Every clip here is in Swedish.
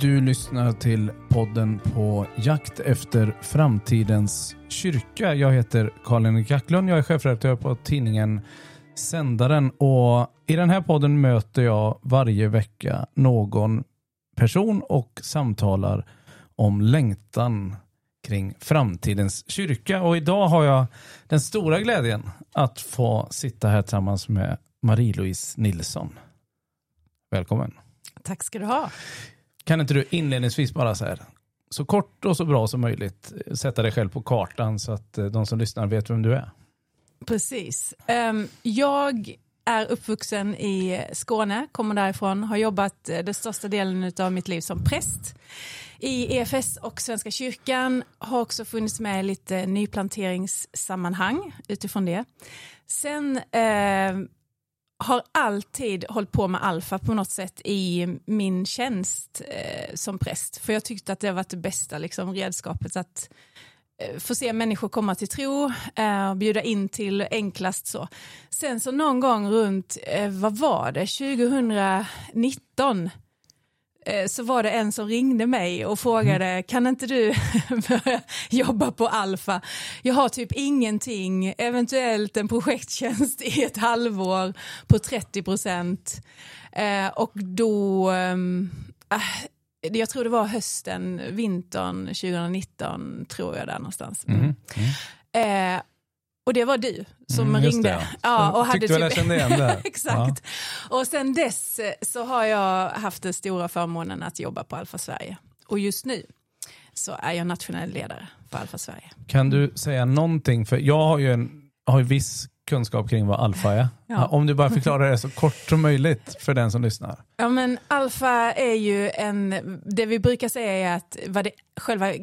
Du lyssnar till podden På jakt efter framtidens kyrka. Jag heter Karl-Henrik Jacklund. Jag är chefredaktör på tidningen Sändaren. Och i den här podden möter jag varje vecka någon person och samtalar om längtan kring framtidens kyrka. Och idag har jag den stora glädjen att få sitta här tillsammans med Marie-Louise Nilsson. Välkommen. Tack ska du ha. Kan inte du inledningsvis bara så kort och så bra som möjligt sätta dig själv på kartan så att de som lyssnar vet vem du är? Precis. Jag är uppvuxen i Skåne, kommer därifrån, har jobbat den största delen av mitt liv som präst i EFS och Svenska kyrkan, har också funnits med i lite nyplanteringssammanhang utifrån det. Sen har alltid hållit på med alfa på något sätt i min tjänst som präst. För jag tyckte att det var det bästa redskapet att få se människor komma till tro, bjuda in till enklast så. Sen så någon gång runt, 2019 så var det en som ringde mig och frågade, kan inte du börja jobba på alfa? Jag har typ ingenting, eventuellt en projekttjänst i ett halvår på 30%. Och då, jag tror det var vintern 2019 tror jag där någonstans. Och det var du som ringde. Det, ja. Och hade tyckte jag kände igen det. Exakt. Ja. Och sen dess så har jag haft den stora förmånen att jobba på Alfa Sverige. Och just nu så är jag nationell ledare för Alfa Sverige. Kan du säga någonting? För jag har ju viss kunskap kring vad alfa är. Ja. Om du bara förklarar det så kort som möjligt för den som lyssnar. Ja, men alfa är ju det vi brukar säga är att vad det själva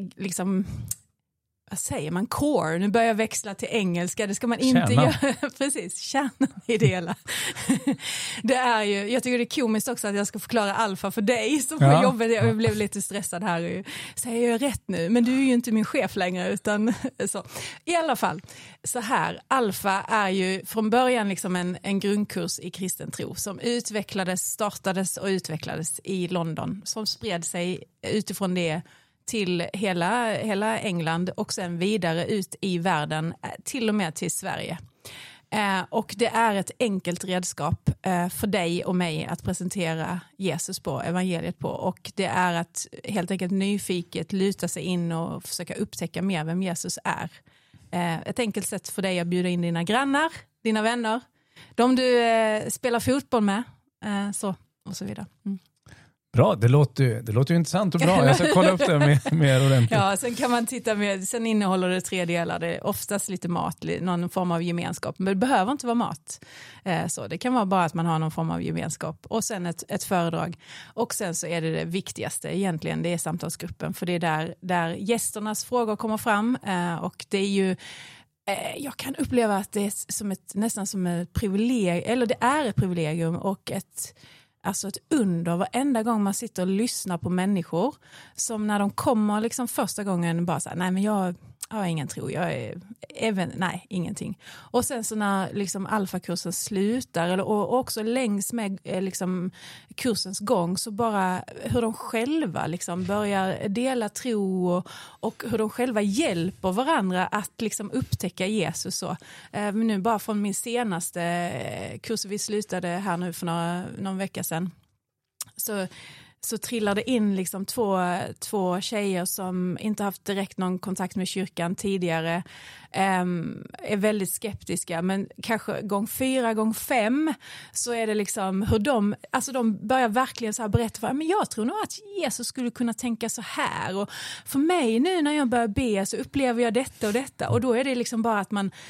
vad säger man? Core. Nu börjar jag växla till engelska. Det ska man inte göra. Precis, kärnan i det hela. Det är ju, jag tycker det är komiskt också att jag ska förklara alfa för dig som på jobbet. Jag blev lite stressad här. Säger jag rätt nu? Men du är ju inte min chef längre utan så. I alla fall, så här. Alfa är ju från början en grundkurs i kristen tro som startades och utvecklades i London. Som spred sig utifrån det till hela England och sen vidare ut i världen, till och med till Sverige. Och det är ett enkelt redskap för dig och mig att presentera Jesus på, evangeliet på. Och det är att helt enkelt nyfiket luta sig in och försöka upptäcka mer vem Jesus är. Ett enkelt sätt för dig att bjuda in dina grannar, dina vänner, de du spelar fotboll med, så och så vidare. Bra, det låter ju intressant och bra. Jag ska kolla upp det mer ordentligt. Ja, sen kan man titta med, sen innehåller det 3 delar. Det är oftast lite mat, någon form av gemenskap. Men det behöver inte vara mat. Så det kan vara bara att man har någon form av gemenskap. Och sen ett föredrag. Och sen så är det viktigaste egentligen, det är samtalsgruppen. För det är där gästernas frågor kommer fram. Och det är ju, jag kan uppleva att det är nästan som ett privilegium, eller det är ett privilegium och ett under varenda gång man sitter och lyssnar på människor som när de kommer första gången bara så här, nej men jag har ingen tro, nej ingenting. Och sen så när alfakursen slutar och också längs med kursens gång så bara hur de själva börjar dela tro och hur de själva hjälper varandra att upptäcka Jesus. Så nu bara från min senaste kurs vi slutade här nu för någon vecka sedan så trillar det in två tjejer som inte haft direkt någon kontakt med kyrkan tidigare, är väldigt skeptiska, men kanske gång 4, gång 5 så är det hur de börjar verkligen så här berätta, men jag tror nog att Jesus skulle kunna tänka så här, och för mig nu när jag börjar be så upplever jag detta och detta, och då är det bara att man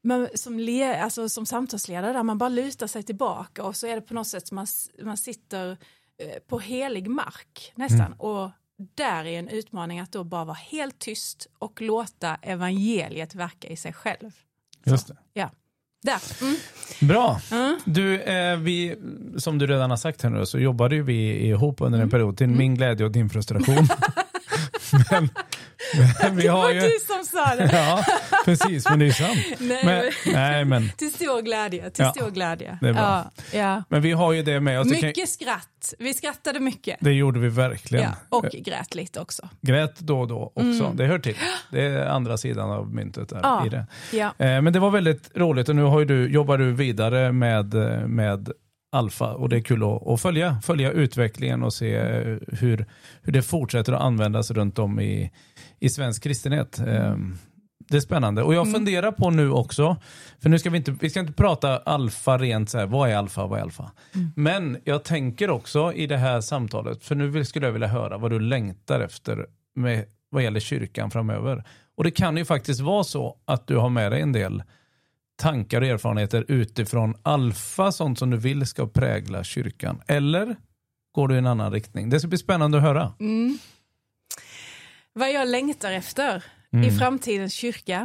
som samtalsledare där man bara lutar sig tillbaka, och så är det på något sätt man sitter på helig mark nästan. Och där är en utmaning att då bara vara helt tyst och låta evangeliet verka i sig själv. Just det. Ja. Där. Bra. Du, vi, som du redan har sagt här nu, så jobbade vi ihop under en period till min glädje och din frustration. Vi har det var du som sa det. Ja, precis, men det är sant. Men till stor glädje. Till stor glädje. Det är bra. Ja. Men vi har ju det med oss. Mycket skratt. Vi skrattade mycket. Det gjorde vi verkligen. Ja, och grät lite också. Grät då och då också. Det hör till. Det är andra sidan av myntet där, i det. Ja. Men det var väldigt roligt och nu jobbar du vidare med Alfa och det är kul att följa utvecklingen och se hur det fortsätter att användas runt om i svensk kristenhet. Det är spännande. Och jag funderar på nu också, för nu ska vi ska inte prata alfa rent så här, vad är alfa? Men jag tänker också i det här samtalet, för nu skulle jag vilja höra vad du längtar efter med vad gäller kyrkan framöver. Och det kan ju faktiskt vara så att du har med dig en del tankar och erfarenheter utifrån alfa, sånt som du vill ska prägla kyrkan. Eller går du i en annan riktning? Det ska bli spännande att höra. Vad jag längtar efter i framtidens kyrka.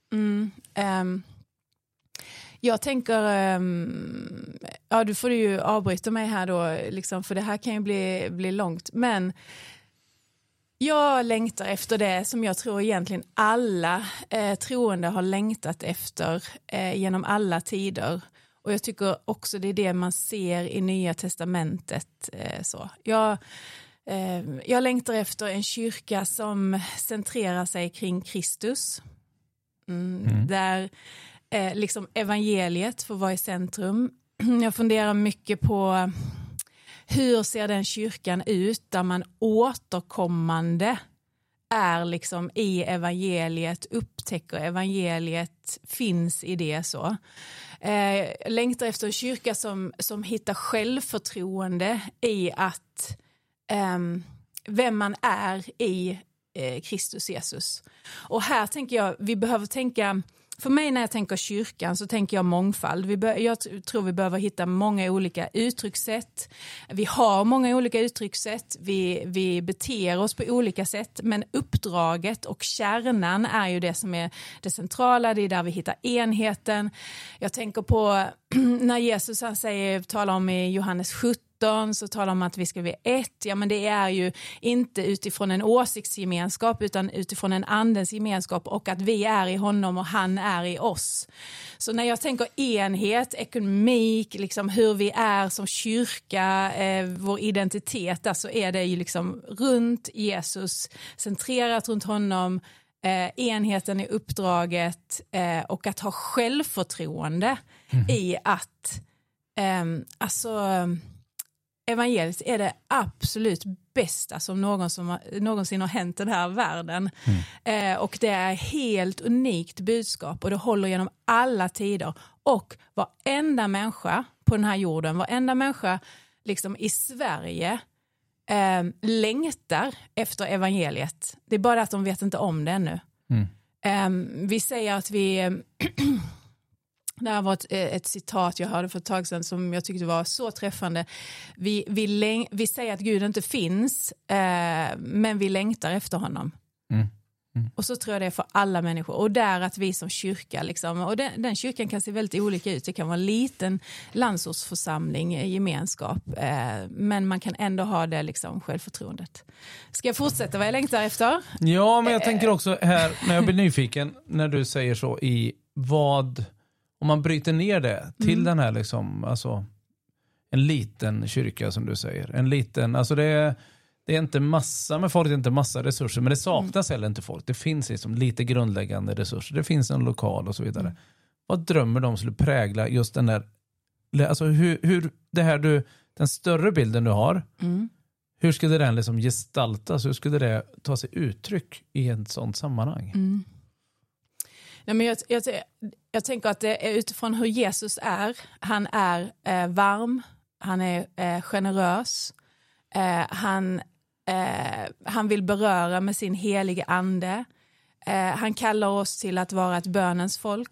Jag tänker, du får ju avbryta mig här då, liksom, för det här kan ju bli långt. Men jag längtar efter det som jag tror egentligen alla troende har längtat efter genom alla tider. Och jag tycker också det är det man ser i Nya testamentet. Jag längtar efter en kyrka som centrerar sig kring Kristus. Där liksom evangeliet får vara i centrum. Jag funderar mycket på hur ser den kyrkan ut där man återkommande är liksom i evangeliet, upptäcker evangeliet, finns i det så. Längtar efter en kyrka som hittar självförtroende i att vem man är i Kristus Jesus. Och här tänker jag, vi behöver tänka, för mig när jag tänker kyrkan så tänker jag mångfald. Jag tror vi behöver hitta många olika uttryckssätt. Vi har många olika uttryckssätt. Vi beter oss på olika sätt. Men uppdraget och kärnan är ju det som är det centrala. Det är där vi hittar enheten. Jag tänker på när Jesus talar om i Johannes 17 så talar om att vi ska bli ett. Ja, men det är ju inte utifrån en åsiktsgemenskap utan utifrån en andens gemenskap och att vi är i honom och han är i oss. Så när jag tänker enhet, ekonomik, liksom hur vi är som kyrka, vår identitet, där så är det ju liksom runt Jesus, centrerat runt honom, enheten i uppdraget och att ha självförtroende i att evangeliet är det absolut bästa som någonsin har hänt i den här världen. Och det är helt unikt budskap och det håller genom alla tider. Och varenda människa på den här jorden, varenda människa liksom i Sverige längtar efter evangeliet. Det är bara att de vet inte om det ännu. Vi säger att det här var ett citat jag hörde för ett tag sedan som jag tyckte var så träffande. Vi säger att Gud inte finns, men vi längtar efter honom. Och så tror jag det är för alla människor. Och där att vi som kyrka, liksom, och den kyrkan kan se väldigt olika ut. Det kan vara en liten landsortsförsamling, gemenskap. Men man kan ändå ha det liksom, självförtroendet. Ska jag fortsätta vad jag längtar efter? Ja, men jag tänker också här, när jag blir nyfiken, när du säger så i vad... Om man bryter ner det till den här liksom, alltså en liten kyrka som du säger. En liten, alltså det är inte massa med folk, det är inte massa resurser, men det saknas heller inte folk. Det finns liksom lite grundläggande resurser. Det finns en lokal och så vidare. Vad drömmer de skulle prägla just den där, alltså hur det här den större bilden du har, hur skulle den liksom gestaltas? Hur skulle det ta sig uttryck i ett sånt sammanhang? Nej, men jag tänker att det är utifrån hur Jesus är. Han är varm, han är generös, han vill beröra med sin heliga ande. Han kallar oss till att vara ett bönens folk.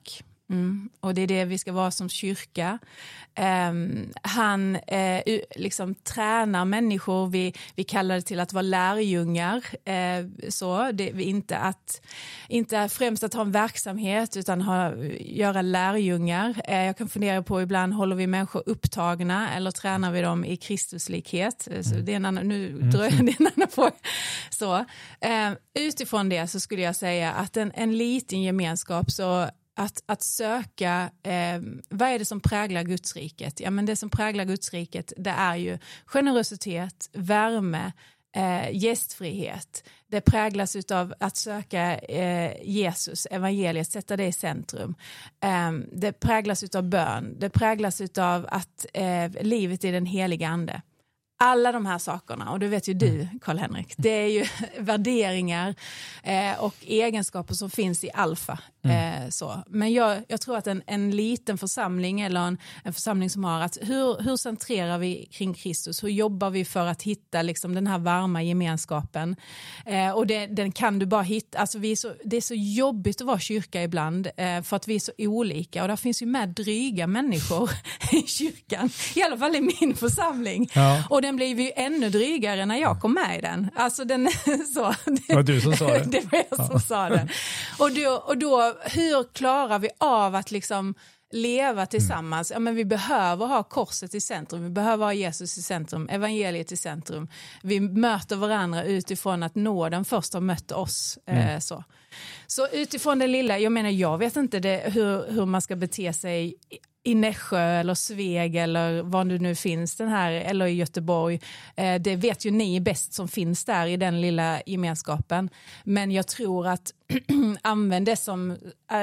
Och det är det vi ska vara som kyrka. Han liksom tränar människor. Vi kallar det till att vara lärjungar. Så det är inte främst att ha en verksamhet utan göra lärjungar. Jag kan fundera på ibland håller vi människor upptagna eller tränar vi dem i Kristuslikhet. Så det är en annan, nu dröjer det en annan fråga. Så utifrån det så skulle jag säga att en liten gemenskap så att söka, vad är det som präglar Guds riket? Ja, men det som präglar Guds riket, det är ju generositet, värme, gästfrihet. Det präglas utav att söka Jesus, evangeliet, sätta det i centrum. Det präglas utav bön. Det präglas utav att livet i den heliga ande. Alla de här sakerna, och det vet ju du, Karl-Henrik, det är ju värderingar och egenskaper som finns i alfa. Så. Men jag tror att en liten församling eller en församling som har att hur centrerar vi kring Kristus? Hur jobbar vi för att hitta liksom den här varma gemenskapen? Och den kan du bara hitta. Alltså det är så jobbigt att vara kyrka ibland för att vi är så olika. Och där finns ju med dryga människor i kyrkan. I alla fall i min församling. Ja. Och den blev ju ännu drygare när jag kom med i den. Alltså den så. Det var du som sa det. Det var jag som sa det. Och då hur klarar vi av att liksom leva tillsammans? Ja, men vi behöver ha korset i centrum. Vi behöver ha Jesus i centrum. Evangeliet i centrum. Vi möter varandra utifrån att nåden först har mött oss. Så utifrån det lilla, jag vet inte hur man ska bete sig i Nässjö eller Sveg eller var du nu finns den här, eller i Göteborg. Det vet ju ni bäst som finns där i den lilla gemenskapen. Men jag tror att använd det som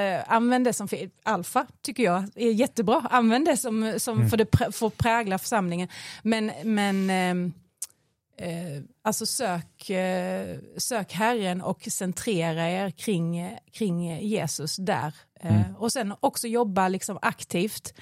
alfa tycker jag är jättebra. Använd det som för det får prägla församlingen. Men alltså sök Herren och centrera er kring Jesus där. Och sen också jobba liksom aktivt.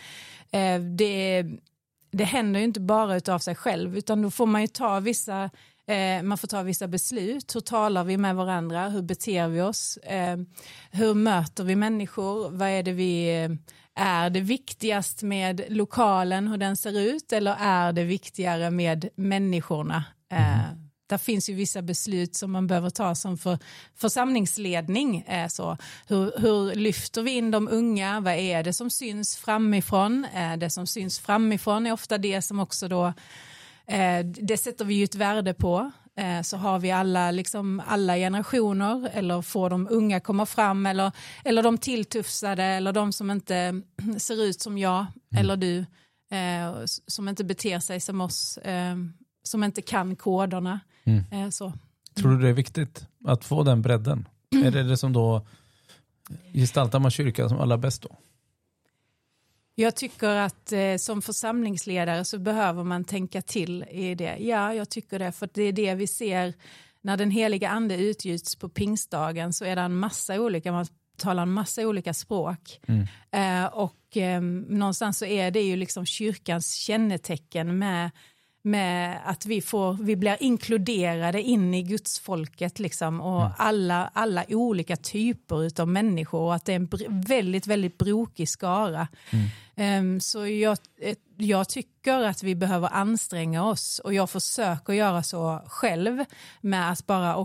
Det händer ju inte bara utav sig själv, utan då får man ju ta vissa beslut. Hur talar vi med varandra? Hur beter vi oss? Hur möter vi människor? Vad är det är det viktigast med lokalen, hur den ser ut? Eller är det viktigare med människorna? Där finns ju vissa beslut som man behöver ta som för församlingsledning. Så hur lyfter vi in de unga? Vad är det som syns framifrån? Det som syns framifrån är ofta det som också då, det sätter vi ju ett värde på. Så har vi alla generationer, eller får de unga komma fram, eller de tilltufsade, eller de som inte ser ut som jag eller du, som inte beter sig som oss, som inte kan koderna. Så. Tror du det är viktigt att få den bredden? Är det som då gestaltar man kyrkan som allra bäst då? Jag tycker att som församlingsledare så behöver man tänka till i det. Ja, jag tycker det, för det är det vi ser när den heliga ande utgjuts på pingstdagen, så är det man talar en massa olika språk. Och någonstans så är det ju liksom kyrkans kännetecken med att vi blir inkluderade in i Guds folket liksom, och alla olika typer av människor, och att det är en väldigt, väldigt brokig skara. Så jag tycker att vi behöver anstränga oss, och jag försöker göra så själv med att bara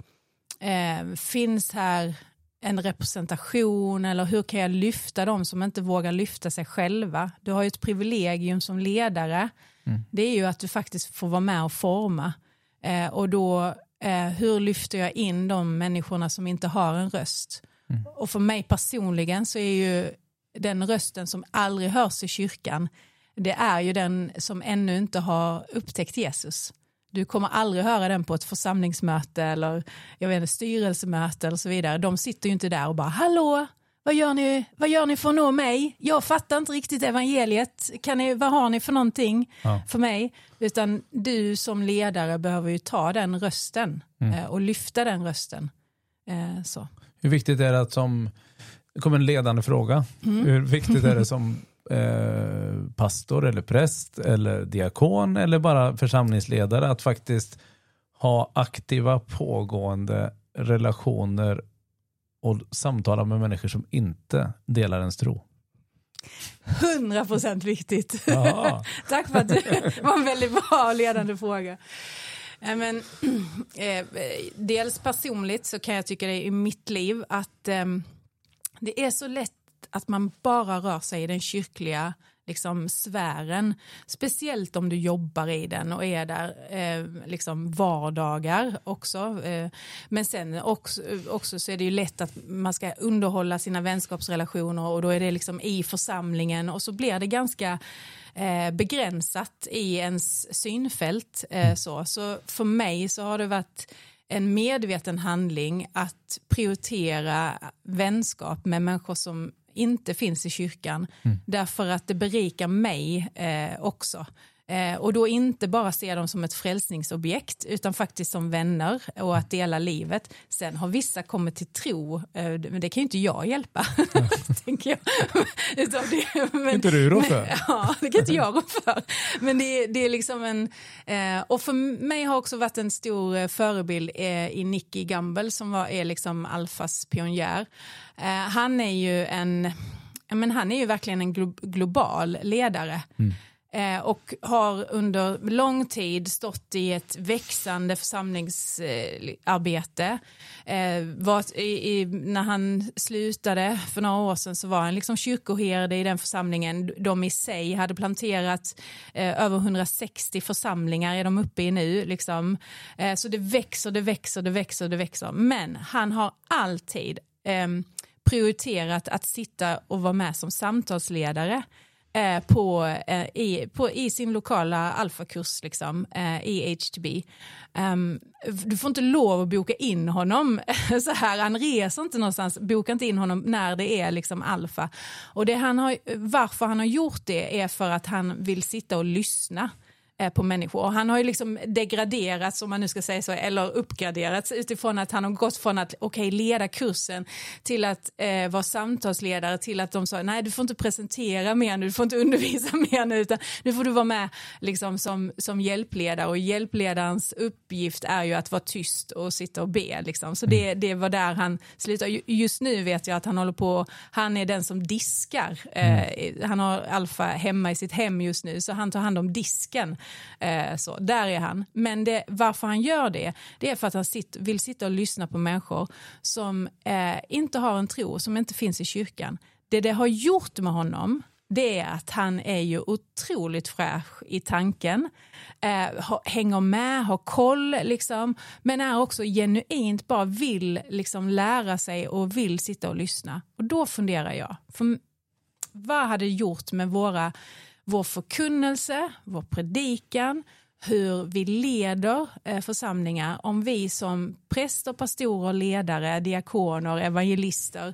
finns här en representation, eller hur kan jag lyfta dem som inte vågar lyfta sig själva? Du har ju ett privilegium som ledare. Det är ju att du faktiskt får vara med och forma. Och då, hur lyfter jag in de människorna som inte har en röst? Och för mig personligen så är ju den rösten som aldrig hörs i kyrkan, det är ju den som ännu inte har upptäckt Jesus. Du kommer aldrig höra den på ett församlingsmöte eller styrelsemöte eller så vidare. De sitter ju inte där och bara, hallå, vad gör ni för att nå mig? Jag fattar inte riktigt evangeliet. Vad har ni för någonting för mig? Utan du som ledare behöver ju ta den rösten och lyfta den rösten. Så. Hur viktigt är det att det kommer en ledande fråga. Hur viktigt är det som pastor eller präst eller diakon eller bara församlingsledare att faktiskt ha aktiva pågående relationer att samtala med människor som inte delar ens tro? 100% viktigt. Tack för att det var en väldigt bra ledande fråga. Men, dels personligt så kan jag tycka det i mitt liv att det är så lätt att man bara rör sig i den kyrkliga liksom sfären, speciellt om du jobbar i den och är där liksom vardagar också. Men sen också så är det ju lätt att man ska underhålla sina vänskapsrelationer och då är det liksom i församlingen och så blir det ganska begränsat i ens synfält. Så för mig så har det varit en medveten handling att prioritera vänskap med människor som inte finns i kyrkan. Därför att det berikar mig också. Och då inte bara se dem som ett frälsningsobjekt utan faktiskt som vänner och att dela livet. Sen har vissa kommit till tro, men det kan ju inte jag hjälpa. Tänker jag. Men, inte du rå för? Ja, det kan inte jag rå för. Men det är liksom en... och för mig har också varit en stor förebild i Nicky Gamble som är liksom Alfas pionjär. Han är ju verkligen en global ledare. Och har under lång tid stått i ett växande församlingsarbete. När han slutade för några år sedan så var han liksom kyrkoherde i den församlingen. De i sig hade planterat över 160 församlingar är de uppe i nu. Liksom. Så det växer. Men han har alltid prioriterat att sitta och vara med som samtalsledare i sin lokala alfakurs liksom, i HTB. Du får inte lov att boka in honom så här, han reser inte någonstans, boka inte in honom när det är liksom alfa. Och varför han har gjort det är för att han vill sitta och lyssna på människor. Och han har ju liksom degraderats, om man nu ska säga så, eller uppgraderats utifrån att han har gått från att leda kursen till att vara samtalsledare till att de sa, nej du får inte presentera mer nu, du får inte undervisa mer nu, utan nu får du vara med liksom som hjälpledare, och hjälpledarens uppgift är ju att vara tyst och sitta och be liksom. Så det var där han slutade. Just nu vet jag att han är den som diskar. Han har Alfa hemma i sitt hem just nu, så han tar hand om disken. Så där är han. Men varför han gör det är för att han vill sitta och lyssna på människor som inte har en tro, som inte finns i kyrkan. Det har gjort med honom, det är att han är ju otroligt fräsch i tanken, hänger med, har koll liksom, men är också genuint bara vill liksom lära sig och vill sitta och lyssna. Och då funderar jag, vad hade gjort med vår förkunnelse, vår predikan, hur vi leder församlingar, om vi som präster, pastorer, ledare, diakoner, evangelister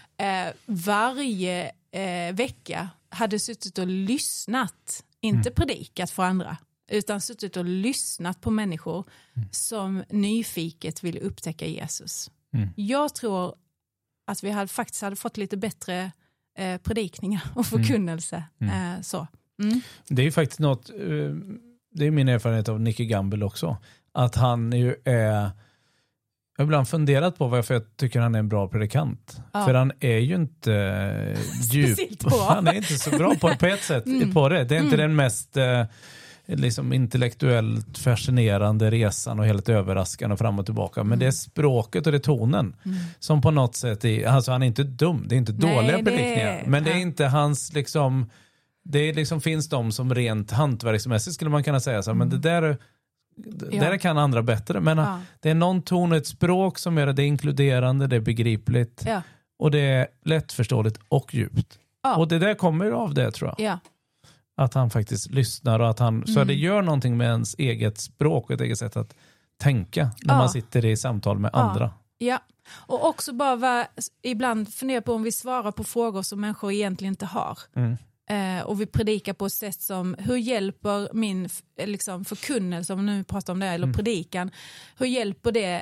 varje vecka hade suttit och lyssnat, inte predikat för andra, utan suttit och lyssnat på människor som nyfiket vill upptäcka Jesus. Jag tror att vi faktiskt hade fått lite bättre predikningar och förkunnelse. Så. Det är ju faktiskt något, det är min erfarenhet av Nicky Gamble också, att han ju är, jag har ibland funderat på varför jag tycker han är en bra predikant. För han är ju inte djup, han är inte så bra på ett sätt på det. Det är inte den mest liksom intellektuellt fascinerande resan och helt överraskande fram och tillbaka. Men det är språket och det är tonen som på något sätt alltså han är inte dum, det är inte dåliga predikningar. Men det är inte hans liksom, det liksom finns de som rent hantverksmässigt skulle man kunna säga så, men det där kan andra bättre. Men det är någon ton och ett språk som är det inkluderande, det är begripligt och det är lättförståeligt och djupt. Och det där kommer av det, tror jag. Att han faktiskt lyssnar och att han så det gör någonting med ens eget språk och ett eget sätt att tänka när man sitter i samtal med andra. Ja, och också bara ibland fundera på om vi svarar på frågor som människor egentligen inte har. Och vi predikar på ett sätt som, hur hjälper min liksom, förkunnelse, om nu pratar om det, eller predikan, hur hjälper det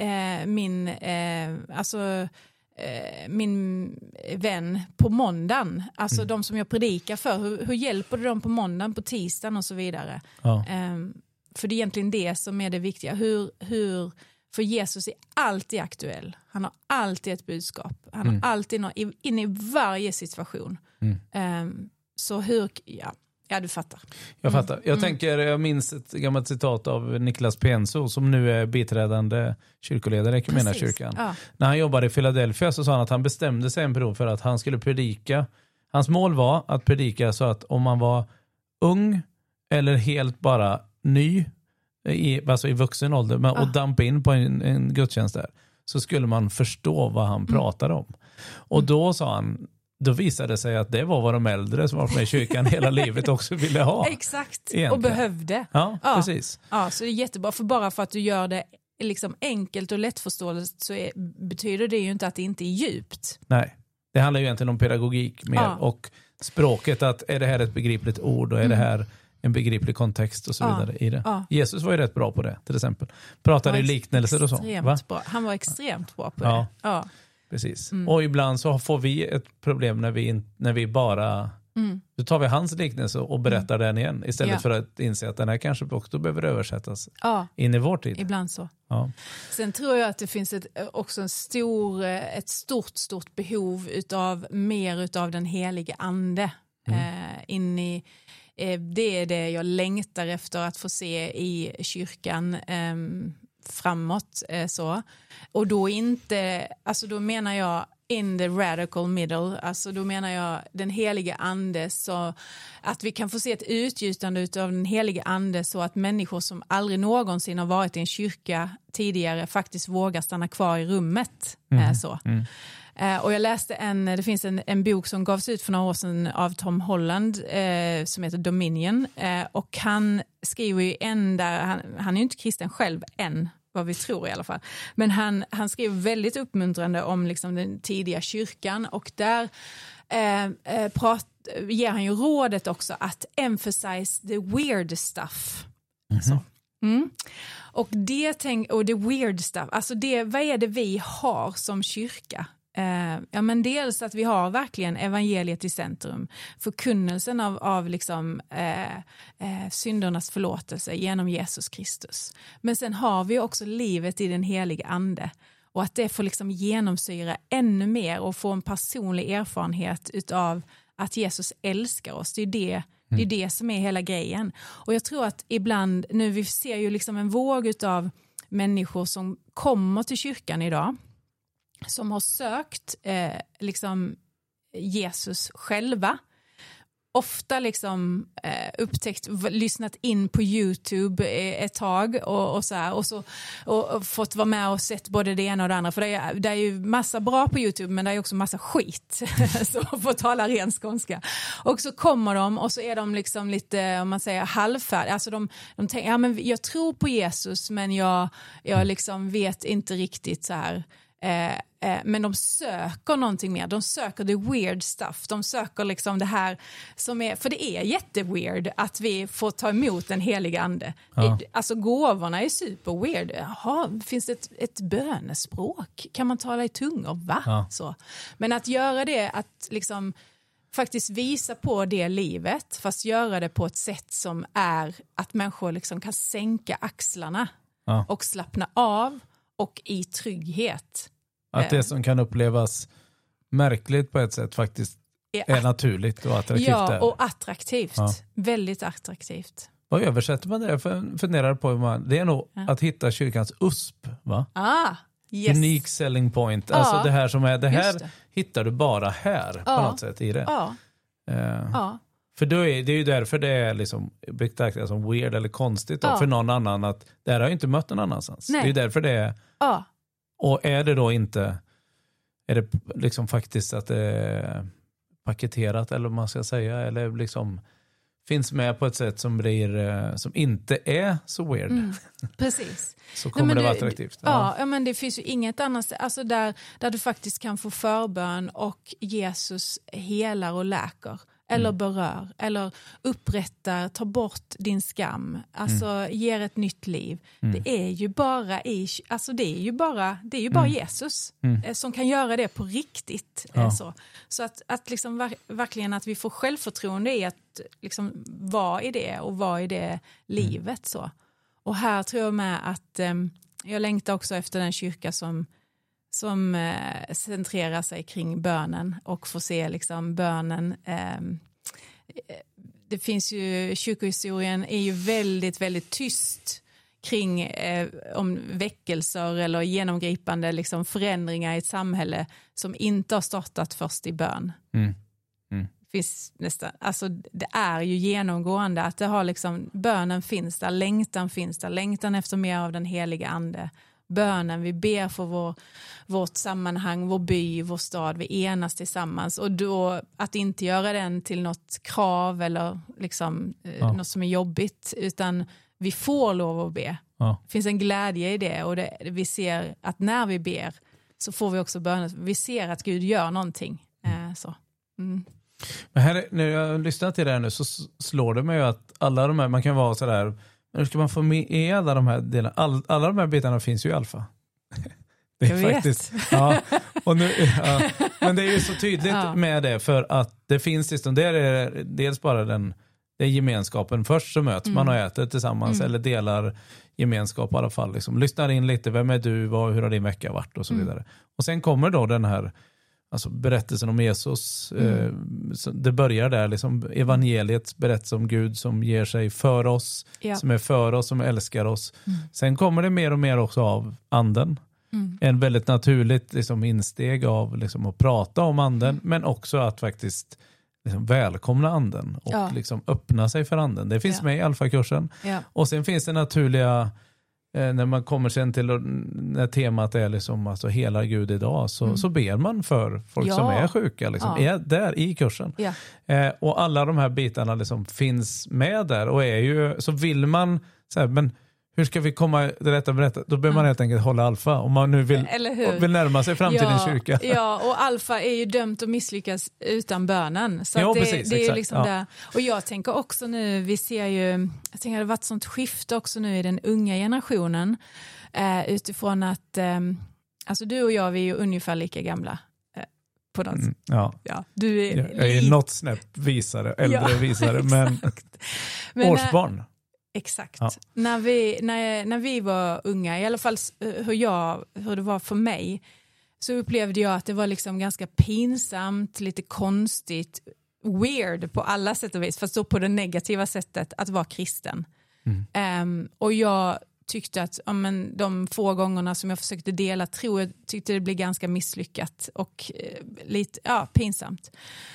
min vän på måndagen, alltså de som jag predikar för, hur hjälper det dem på måndagen, på tisdagen och så vidare. För det är egentligen det som är det viktiga, hur För Jesus är alltid aktuell. Han har alltid ett budskap. Han har alltid in i varje situation. Så hur... Ja, du fattar. Jag fattar. Jag minns ett gammalt citat av Niklas Penso som nu är biträdande kyrkoledare i Equmeniakyrkan. Ja. När han jobbade i Philadelphia så sa han att han bestämde sig en period för att han skulle predika. Hans mål var att predika så att om man var ung eller helt bara ny alltså i vuxen ålder och dampa in på en gudstjänst där, så skulle man förstå vad han pratade om. Och då sa han, då visade det sig att det var vad de äldre som var med i kyrkan hela livet också ville ha. Exakt, egentligen. Och behövde. Ja, precis. Ja, så det är jättebra, för bara för att du gör det liksom enkelt och lättförståeligt så betyder det ju inte att det inte är djupt. Nej, det handlar ju egentligen om pedagogik mer och språket, att är det här ett begripligt ord och är det här en begriplig kontext och så vidare i det. Ja. Jesus var ju rätt bra på det, till exempel. Pratade i liknelser och så. Bra. Han var extremt bra på det. Ja. Precis. Och ibland så får vi ett problem när vi bara... Då tar vi hans liknelse och berättar den igen. Istället för att inse att den här kanske också behöver översättas in i vår tid. Ibland så. Ja. Sen tror jag att det finns också ett stort behov utav mer utav den helige ande. Det är det jag längtar efter att få se i kyrkan framåt. Så. Och då inte, alltså då menar jag in the radical middle, alltså då menar jag den helige ande, så att vi kan få se ett utgjutande av den helige ande så att människor som aldrig någonsin har varit i en kyrka tidigare faktiskt vågar stanna kvar i rummet. Och jag läste det finns en bok som gavs ut för några år sedan av Tom Holland som heter Dominion, och han skriver ju han är ju inte kristen själv än, vad vi tror i alla fall. Men han skriver väldigt uppmuntrande om liksom den tidiga kyrkan, och där ger han ju rådet också att emphasize the weird stuff. Och the weird stuff, alltså vad är det vi har som kyrka? Men dels att vi har verkligen evangeliet i centrum, förkunnelsen av liksom, syndernas förlåtelse genom Jesus Kristus. Men sen har vi också livet i den helige ande, och att det får liksom genomsyra ännu mer och få en personlig erfarenhet utav att Jesus älskar oss. Det är det som är hela grejen. Och jag tror att ibland, nu vi ser ju liksom en våg utav människor som kommer till kyrkan idag, som har sökt liksom Jesus själva. Ofta liksom lyssnat in på YouTube ett tag och så här, och fått vara med och sett både det ena och det andra. För det är ju massa bra på YouTube, men det är också massa skit. Så får att tala ren skånska. Och så kommer de och så är de liksom lite, om man säger, halvfärdiga. Alltså de tänker, men jag tror på Jesus, men jag liksom vet inte riktigt så här. Men de söker någonting mer. De söker the weird stuff. De söker liksom det här som är, för det är jätteweird att vi får ta emot den heliga ande. Alltså gåvorna är super weird. Jaha, finns det ett bönespråk? Kan man tala i tungor? Va? Så. Men att göra det, att liksom faktiskt visa på det livet, fast göra det på ett sätt som är att människor liksom kan sänka axlarna och slappna av och i trygghet. Att det som kan upplevas märkligt på ett sätt faktiskt är naturligt och attraktivt. Ja, och attraktivt. Väldigt attraktivt. Vad översätter man det? Jag funderar på det är nog att hitta kyrkans USP, va? Yes. Unique selling point. Alltså det här som är, det här hittar du bara här på något sätt i det. För då det är ju därför det är liksom betraktat som weird eller konstigt för någon annan, att det här har ju inte mött någon annanstans. Nej. Det är ju därför det är. Och är det då inte, är det liksom faktiskt att det är paketerat, eller vad man ska säga, eller liksom finns med på ett sätt som blir, som inte är så weird. Precis. Så kommer det vara attraktivt. Ja, men det finns ju inget annat, alltså där du faktiskt kan få förbön och Jesus helar och läker. Eller berör, eller upprättar, tar bort din skam, alltså ger ett nytt liv. Det är ju bara Jesus som kan göra det på riktigt. Så att liksom verkligen att vi får självförtroende i att liksom vara i det och vara i det livet. Så. Och här tror jag med att Jag längtar också efter den kyrka som centrerar sig kring bönen och får se liksom bönen. Det finns ju, kyrkohistorien är ju väldigt, väldigt tyst kring om väckelser eller genomgripande liksom förändringar i ett samhälle som inte har startat först i bön. Finns nästan, alltså det är ju genomgående att det har liksom, bönen finns där, längtan efter mer av den heliga ande. Bönen, vi ber för vårt sammanhang, vår by, vår stad, vi enas tillsammans, och då att inte göra den till något krav eller liksom något som är jobbigt, utan vi får lov att be. Det finns en glädje i det, och vi ser att när vi ber så får vi också bönen, vi ser att Gud gör någonting. Men här, när jag lyssnar till det här nu så slår det mig att alla de här, man kan vara sådär, hur ska man få med alla de här delarna? Alla de här bitarna finns ju i alfa. Det är jag faktiskt, vet. Och nu, men det är ju så tydligt med det, för att det finns liksom, det är dels bara det är gemenskapen. Först så möts man och äter tillsammans eller delar gemenskap i alla fall. Liksom. Lyssnar in lite, vem är du, hur har din vecka varit och så vidare. Och sen kommer då den här, alltså berättelsen om Jesus, det börjar där, liksom evangeliets berättelse om Gud som ger sig för oss, som är för oss, som älskar oss. Sen kommer det mer och mer också av anden. En väldigt naturligt liksom insteg av liksom att prata om anden, men också att faktiskt liksom välkomna anden och liksom öppna sig för anden. Det finns med i alfakursen. Och sen finns det naturliga, när man kommer sen till när temat är liksom, alltså hela Gud idag, så ber man för folk som är sjuka liksom, är där i kursen. Och alla de här bitarna liksom finns med där, och är ju, så vill man så här, men hur ska vi komma till detta med detta? Då behöver man helt enkelt hålla alfa om man nu vill närma sig framtidens kyrka. Ja, och alfa är ju dömt att misslyckas utan bönen. Så att precis, det är liksom där. Och jag tänker också nu, vi ser ju, jag tänker det har varit sånt skifte också nu i den unga generationen, utifrån att alltså du och jag, vi är ju ungefär lika gamla. På något. Du är jag är något snäpp äldre visare, men årsbarn. Exakt. När vi var unga, i alla fall hur det var för mig, så upplevde jag att det var liksom ganska pinsamt, lite konstigt, weird på alla sätt och vis, fast då på det negativa sättet, att vara kristen. Och jag tyckte att de få gångerna som jag försökte dela tro, jag tyckte det blev ganska misslyckat och lite pinsamt.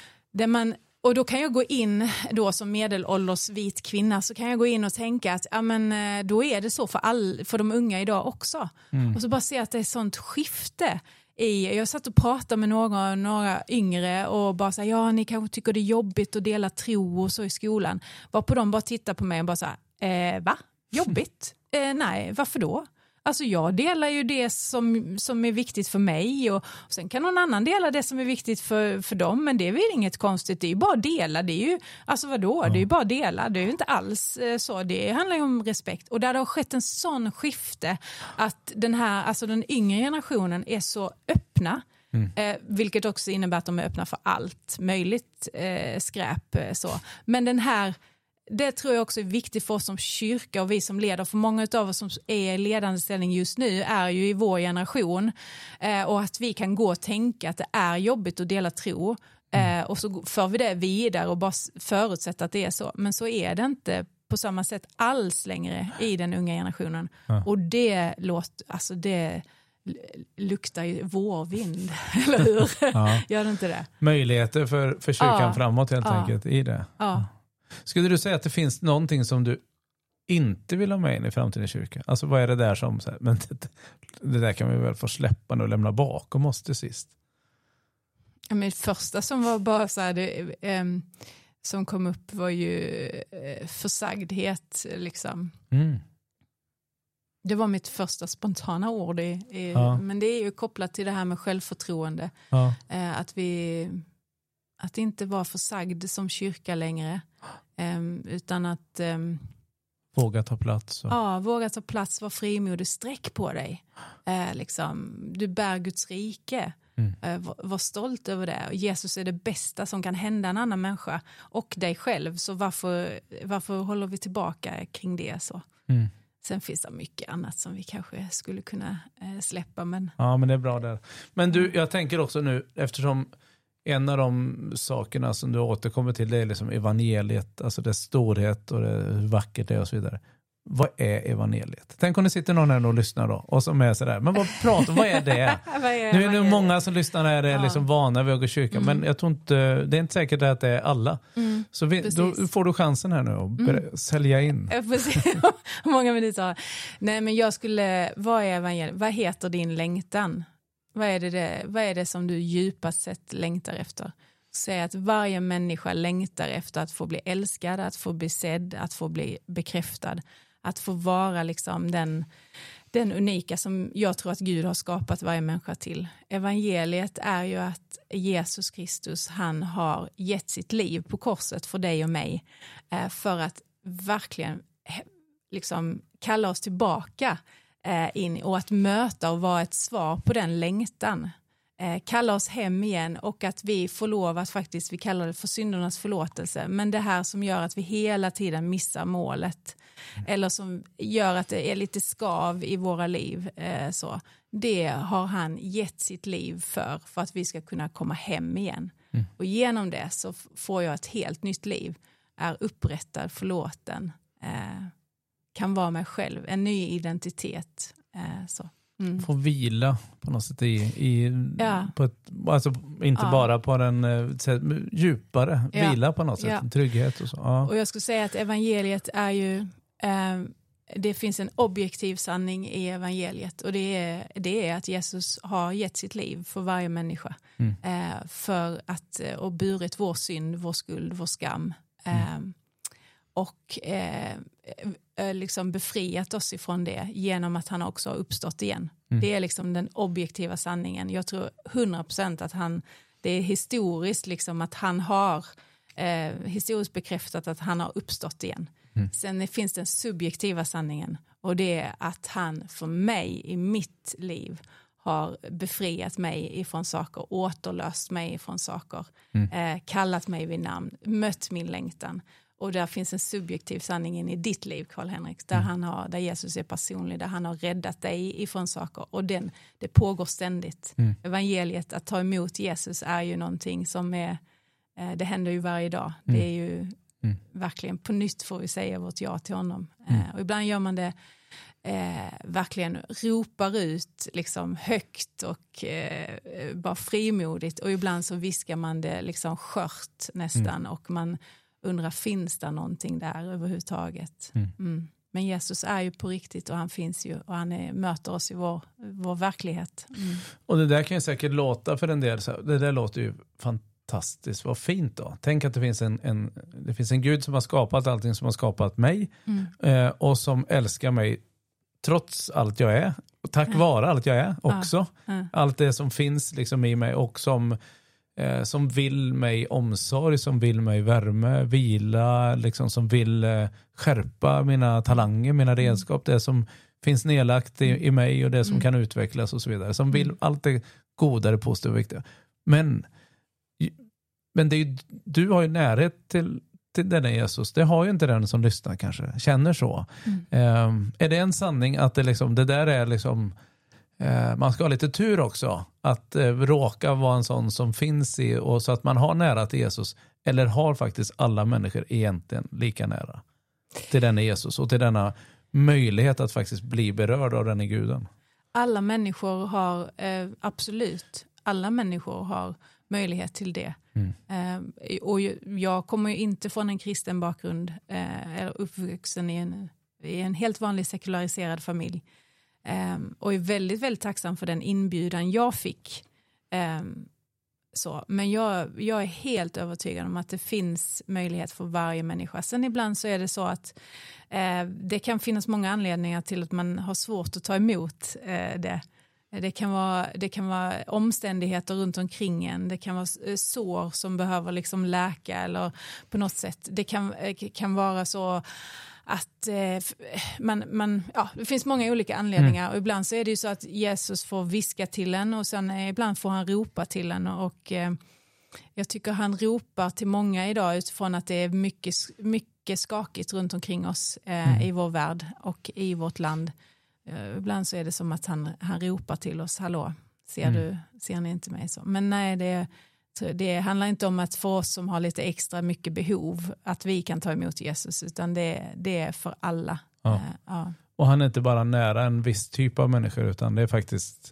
Och då kan jag gå in då som medelålders vit kvinna, så kan jag gå in och tänka att då är det så för de unga idag också. Och så bara se att det är sånt skifte. Jag satt och pratade med några yngre och bara så här, ni kanske tycker det är jobbigt att dela tro och så i skolan. Varpå de bara tittar på mig och bara så här, va? Jobbigt? Nej, varför då? Alltså jag delar ju det som är viktigt för mig, och sen kan någon annan dela det som är viktigt för dem, men det är väl inget konstigt, det är ju bara att dela, det är ju, alltså vadå, det är ju bara att dela, det är ju inte alls så, det handlar ju om respekt. Och där det har skett en sån skifte att den yngre generationen är så öppna, vilket också innebär att de är öppna för allt möjligt skräp så. Men det tror jag också är viktigt för oss som kyrka och vi som leder. För många av oss som är i ledande ställning just nu är ju i vår generation. Och att vi kan gå och tänka att det är jobbigt att dela tro. Och så för vi det vidare och bara förutsätta att det är så. Men så är det inte på samma sätt alls längre i den unga generationen. Och det luktar ju vårvind, eller hur? Gör det inte det? Möjligheter för kyrkan framåt helt enkelt i det. Skulle du säga att det finns någonting som du inte vill ha med in i framtidens kyrka? Alltså vad är det där som, så här, men det där kan vi väl få släppa och lämna bakom oss till sist? Men första som var bara så här, som kom upp var ju försagdhet liksom. Det var mitt första spontana ord men det är ju kopplat till det här med självförtroende. Att inte vara försagd som kyrka längre, utan att våga ta plats. Våga ta plats, vara frimodig, sträck på dig. Du bär Guds rike. Var stolt över det. Jesus är det bästa som kan hända en annan människa och dig själv. Så varför håller vi tillbaka kring det så? Sen finns det mycket annat som vi kanske skulle kunna släppa. Men... Ja, men det är bra där. Men du, jag tänker också nu, eftersom en av de sakerna som du återkommer till, det är liksom evangeliet, alltså dess storhet och hur vackert det är och så vidare. Vad är evangeliet? Tänk om det sitter någon här och lyssnar då och som är sådär, men vad är det? Nu är det många som lyssnar här är liksom vana vid att gå i kyrkan, men jag tror inte, det är inte säkert att det är alla. Så då får du chansen här nu att sälja in. Jag får se hur många minuter. Nej, men vad är evangeliet? Vad heter din längtan? Vad är det som du djupast sett längtar efter? Säg att varje människa längtar efter att få bli älskad, att få bli sedd, att få bli bekräftad. Att få vara liksom den unika som jag tror att Gud har skapat varje människa till. Evangeliet är ju att Jesus Kristus, han har gett sitt liv på korset för dig och mig. För att verkligen liksom kalla oss tillbaka in och att möta och vara ett svar på den längtan. Kalla oss hem igen och att vi får lov att faktiskt, vi kallar det för syndernas förlåtelse, men det här som gör att vi hela tiden missar målet eller som gör att det är lite skav i våra liv, så det har han gett sitt liv för att vi ska kunna komma hem igen. Och genom det så får jag ett helt nytt liv, är upprättad, förlåten, kan vara mig själv, en ny identitet, så. Få vila på något sätt på ett, alltså inte bara på den djupare vila på något sätt, trygghet och så. Ja. Och jag skulle säga att evangeliet är ju det finns en objektiv sanning i evangeliet och det är att Jesus har gett sitt liv för varje människa för att och burit vår synd, vår skuld, vår skam och liksom befriat oss ifrån det genom att han också har uppstått igen. Det är liksom den objektiva sanningen. Jag tror 100% att det är historiskt liksom att han har historiskt bekräftat att han har uppstått igen. Sen finns den subjektiva sanningen och det är att han för mig i mitt liv har befriat mig ifrån saker, återlöst mig ifrån saker, kallat mig vid namn, mött min längtan. Och där finns en subjektiv sanning i ditt liv, Karl-Henrik, där Jesus är personlig, där han har räddat dig ifrån saker. Och det pågår ständigt. Evangeliet, att ta emot Jesus, är ju någonting som det händer ju varje dag. Det är ju verkligen på nytt får vi säga vårt ja till honom. Och ibland gör man det verkligen ropar ut liksom högt och bara frimodigt. Och ibland så viskar man det liksom skört nästan och man undrar, finns det någonting där överhuvudtaget? Men Jesus är ju på riktigt och han finns ju och han möter oss i vår verklighet. Och det där kan ju säkert låta för en del, så det där låter ju fantastiskt, vad fint då. Tänk att det finns en Gud som har skapat allting, som har skapat mig och som älskar mig trots allt jag är och tack vare allt jag är också. Allt det som finns liksom i mig och som vill mig omsorg, som vill mig värme, vila, liksom, som vill skärpa mina talanger, mina redskap, det som finns nedlagt i mig och det som kan utvecklas och så vidare. Som vill allt det goda, det positiva och viktiga. Men det är ju, du har ju närhet till denna Jesus. Det har ju inte den som lyssnar kanske, känner så. Är det en sanning att det där är liksom man ska ha lite tur också att råka vara en sån som finns i och så att man har nära till Jesus, eller har faktiskt alla människor egentligen lika nära till denna Jesus och till denna möjlighet att faktiskt bli berörd av den i guden? Alla människor har absolut, alla människor har möjlighet till det. Och jag kommer ju inte från en kristen bakgrund eller uppvuxen i en helt vanlig sekulariserad familj. Och är väldigt, väldigt tacksam för den inbjudan jag fick. Men jag är helt övertygad om att det finns möjlighet för varje människa. Sen ibland så är det så att det kan finnas många anledningar till att man har svårt att ta emot det. Det kan vara omständigheter runt omkring en. Det kan vara sår som behöver liksom läka eller på något sätt. Det kan vara så att det finns många olika anledningar och ibland så är det ju så att Jesus får viska till en och sen ibland får han ropa till en och jag tycker han ropar till många idag utifrån att det är mycket mycket skakigt runt omkring oss i vår värld och i vårt land. Ibland så är det som att han ropar till oss, hallå, ser ni inte mig så? Men nej, det handlar inte om att för oss som har lite extra mycket behov att vi kan ta emot Jesus, utan det är för alla. Ja. Och han är inte bara nära en viss typ av människor, utan det är faktiskt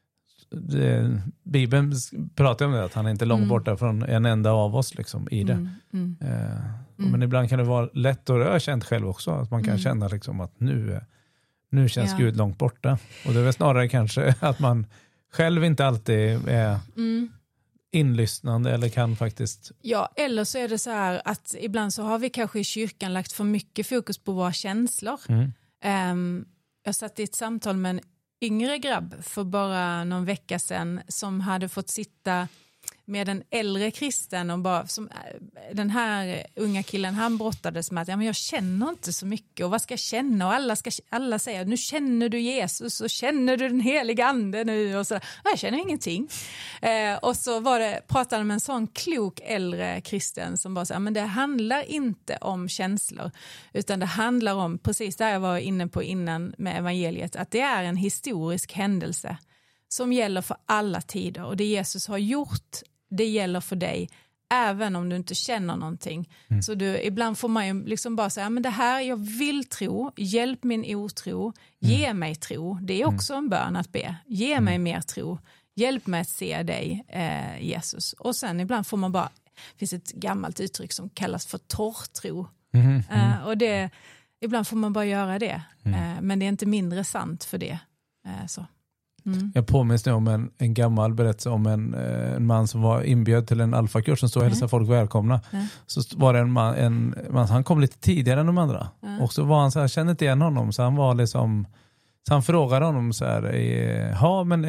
Bibeln pratar om det, att han är inte långt borta från en enda av oss liksom, i det. Men ibland kan det vara lätt, och jag har känt själv också, att man kan känna liksom, att nu känns Gud långt borta. Och det är väl snarare kanske att man själv inte alltid är inlyssnande eller kan faktiskt... Ja, eller så är det så här att ibland så har vi kanske i kyrkan lagt för mycket fokus på våra känslor. Jag satt i ett samtal med en yngre grabb för bara någon vecka sedan som hade fått sitta med en äldre kristen och bara, som den här unga killen, han brottades med att men jag känner inte så mycket, och vad ska jag känna, och alla säger nu känner du Jesus och känner du den heliga ande nu, och så jag känner ingenting. Och så pratade med en sån klok äldre kristen som bara sa, men det handlar inte om känslor, utan det handlar om precis det jag var inne på innan med evangeliet, att det är en historisk händelse som gäller för alla tider, och det Jesus har gjort, det gäller för dig även om du inte känner någonting. Så ibland får man ju liksom bara säga, men det här jag vill tro, hjälp min otro, ge mig tro. Det är också en bön att be. Ge mig mer tro, hjälp mig att se dig, Jesus. Och sen ibland får man bara, det finns ett gammalt uttryck som kallas för torrtro. Och ibland får man bara göra det. Men det är inte mindre sant för det. Så. Jag påminns nu om en gammal berättelse om en man som var inbjöd till en alfakurs som stod och hälsade folk välkomna. Så var det en man, han kom lite tidigare än de andra. Och så var han så här, kände inte igen honom, så han var liksom, så han frågade honom så här, men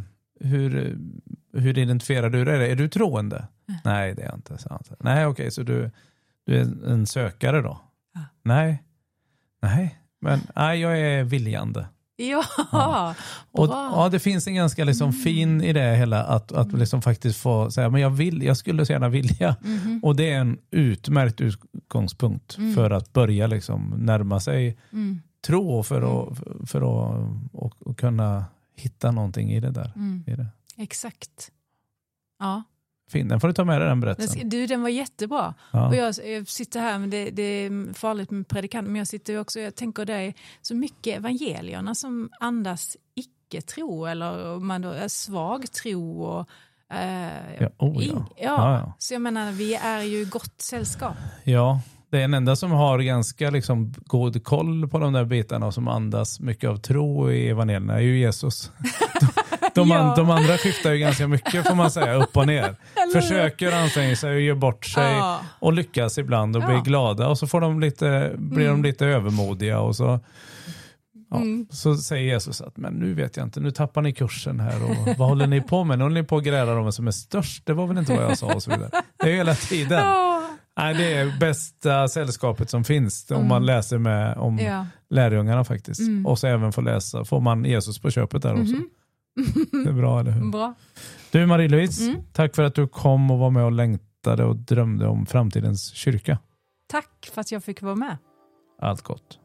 hur identifierar du dig? Är du troende? Nej, det är jag inte, så han. Nej, okej, så du är en sökare då? Nej, men jag är viljande. Ja. Och det finns en ganska liksom fin i det hela att liksom faktiskt få säga, men jag skulle så gärna vilja. Och det är en utmärkt utgångspunkt för att börja liksom närma sig tro för att kunna hitta någonting i det där. I det. Exakt. Ja. Fin, den får du ta med dig, den berättelsen. Den var jättebra. Ja. Och jag sitter här, men det är farligt med predikant, men jag sitter också, jag tänker det är så mycket evangelierna som andas icke-tro, eller man då är svag tro och så jag menar, vi är ju gott sällskap. Ja, det är en enda som har ganska liksom god koll på de där bitarna och som andas mycket av tro i evangelierna är ju Jesus. De andra skiftar ju ganska mycket, får man säga, upp och ner. Försöker anstränga sig och gör bort sig och lyckas ibland och blir glada, och så blir de lite övermodiga, och så så säger Jesus att men nu vet jag inte, nu tappar ni kursen här, och vad håller ni på med? Nu håller ni på att gräla om vem som är störst, det var väl inte vad jag sa, och så vidare. Det är hela tiden. Nej, det är bästa sällskapet som finns om man läser om lärjungarna faktiskt. Och så även får man Jesus på köpet där också. Det är bra, eller hur? Bra. Du, Marie-Louise, tack för att du kom och var med och längtade och drömde om framtidens kyrka. Tack för att jag fick vara med. Allt gott.